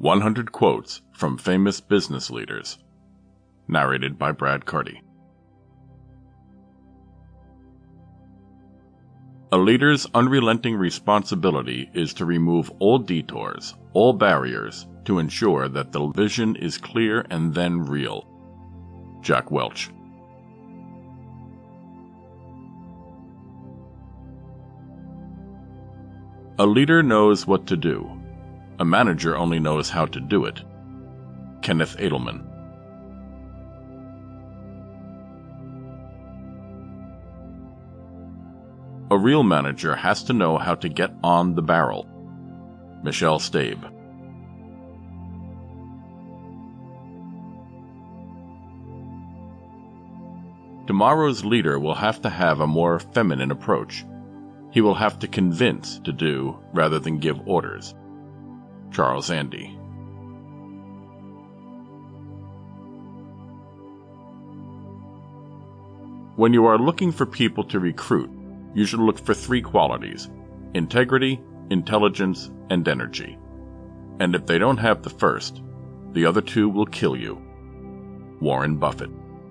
100 Quotes from Famous Business Leaders. Narrated by Brad Carty. A leader's unrelenting responsibility is to remove all detours, all barriers, to ensure that the vision is clear and then real. Jack Welch. A leader knows what to do. A manager only knows how to do it. Kenneth Edelman. A real manager has to know how to get on the barrel. Michelle Stabe. Tomorrow's leader will have to have a more feminine approach. He will have to convince to do rather than give orders. Charles Andy. When you are looking for people to recruit, you should look for 3 qualities: integrity, intelligence, and energy. And if they don't have the first, the other 2 will kill you. Warren Buffett.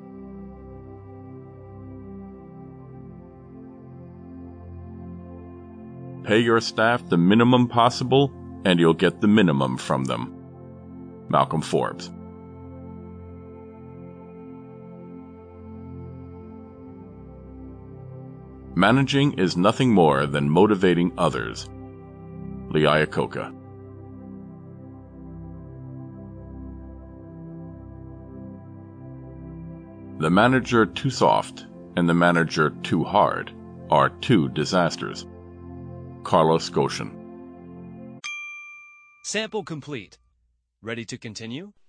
Pay your staff the minimum possible, and you'll get the minimum from them. Malcolm Forbes. Managing is nothing more than motivating others. Lee Iacocca. The manager too soft and the manager too hard are 2 disasters. Carlos Goshen. Sample complete. Ready to continue?